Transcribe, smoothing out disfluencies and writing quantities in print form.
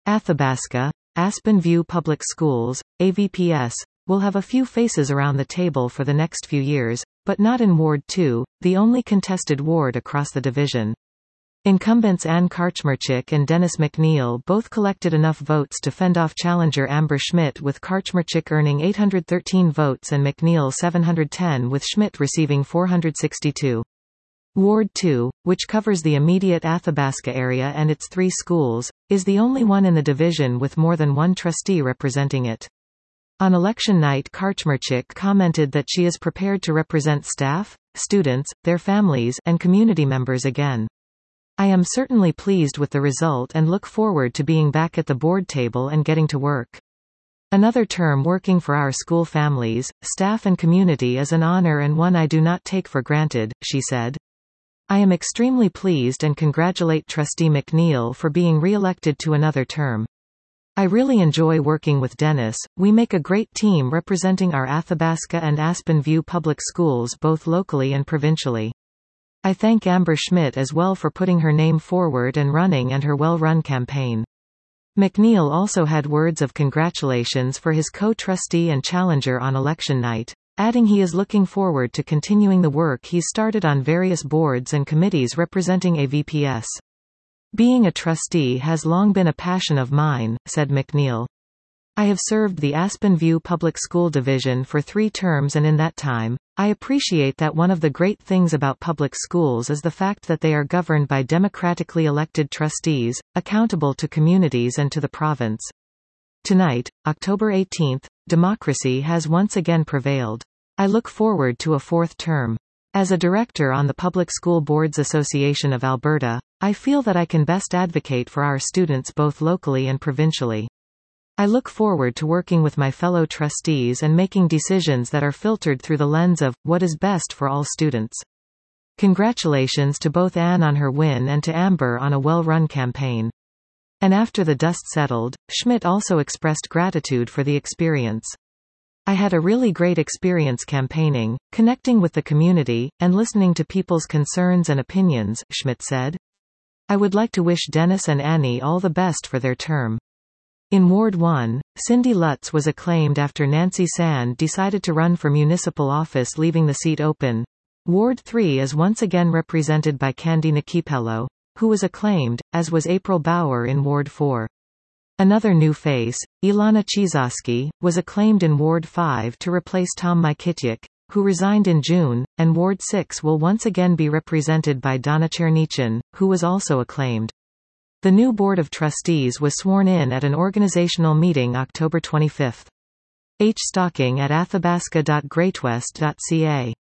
Athabasca, Aspen View Public Schools, AVPS, will have a few faces around the table for the next few years, but not in Ward 2, the only contested ward across the division. Incumbents Ann Karchmerchik and Dennis McNeil both collected enough votes to fend off challenger Amber Schmidt, with Karchmerchik earning 813 votes and McNeil 710, with Schmidt receiving 462. Ward 2, which covers the immediate Athabasca area and its 3 schools, is the only one in the division with more than one trustee representing it. On election night, Karchmerchik commented that she is prepared to represent staff, students, their families, and community members again. "I am certainly pleased with the result and look forward to being back at the board table and getting to work. Another term working for our school families, staff and community is an honor and one I do not take for granted," she said. "I am extremely pleased and congratulate Trustee McNeil for being re-elected to another term. I really enjoy working with Dennis. We make a great team representing our Athabasca and Aspen View public schools both locally and provincially. I thank Amber Schmidt as well for putting her name forward and running and her well-run campaign." McNeil also had words of congratulations for his co-trustee and challenger on election night, adding he is looking forward to continuing the work he started on various boards and committees representing AVPS. "Being a trustee has long been a passion of mine," said McNeil. "I have served the Aspen View Public School Division for 3 terms, and in that time, I appreciate that one of the great things about public schools is the fact that they are governed by democratically elected trustees, accountable to communities and to the province. Tonight, October 18, democracy has once again prevailed. I look forward to a 4th term. As a director on the Public School Boards Association of Alberta, I feel that I can best advocate for our students both locally and provincially. I look forward to working with my fellow trustees and making decisions that are filtered through the lens of what is best for all students. Congratulations to both Anne on her win and to Amber on a well-run campaign." And after the dust settled, Schmidt also expressed gratitude for the experience. "I had a really great experience campaigning, connecting with the community, and listening to people's concerns and opinions," Schmidt said. "I would like to wish Dennis and Annie all the best for their term." In Ward 1, Cindy Lutz was acclaimed after Nancy Sand decided to run for municipal office, leaving the seat open. Ward 3 is once again represented by Candy Nakipello, who was acclaimed, as was April Bauer in Ward 4. Another new face, Ilana Chizowski, was acclaimed in Ward 5 to replace Tom Mykityuk, who resigned in June, and Ward 6 will once again be represented by Donna Chernichin, who was also acclaimed. The new Board of Trustees was sworn in at an organizational meeting October 25. H. Stocking at athabasca.greatwest.ca